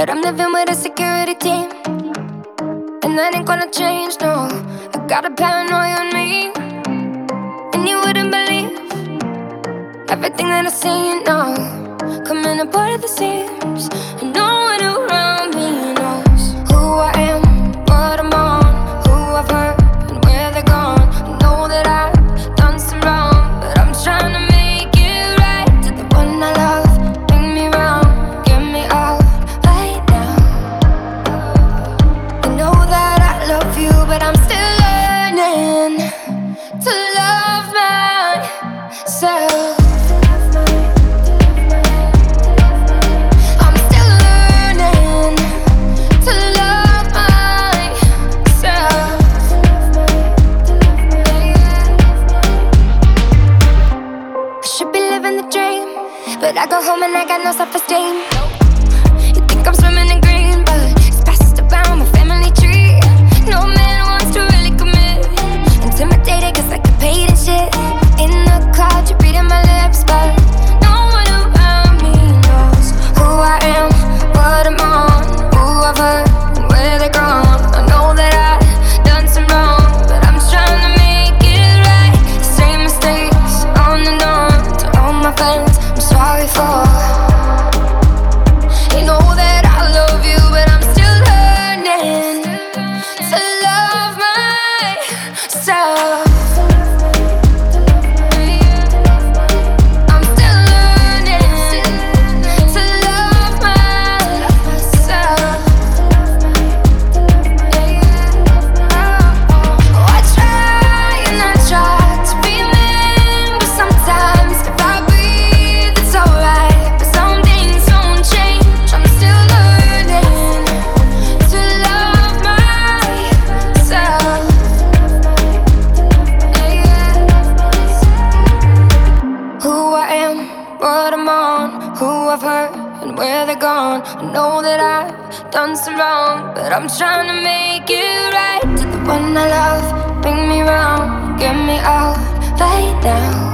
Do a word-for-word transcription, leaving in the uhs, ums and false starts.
but I'm living with a security team, and that ain't gonna change, no. I got a paranoia on me, and you wouldn't believe everything that I say, you know. Coming apart at the seams, and no one around me knows who I am, what I'm on, who I've hurt, and where they're gone. I know that I've done some wrong, but I'm trying to make it right. To the one I love, bring me round, get me out right now. I know that I love you, but I'm still learning to love myself. But I go home and I got no self-esteem. You think I'm swimming in green, but it's passed around my family tree. No man wants to really commit. Intimidated cause I get paid and shit. In the crowd, you're reading my lips, but no one around me knows who I am, what I'm on, who I've hurt, and where they're gone. I know that I've done some wrong, but I'm trying to make it right. The same mistakes on and on. To all my friends, sorry for. You know that I love you, but I'm still learning to love myself. I'm still learning to love myself. Oh, I try and I try to remember sometimes if I breathe it's alright, but some things don't change. I'm still learning to love myself. Who I am, what I'm on, who I've hurt, and where they're gone. I know that I've done some wrong, but I'm trying to make it right. To the one I love, bring me round, get me out right now.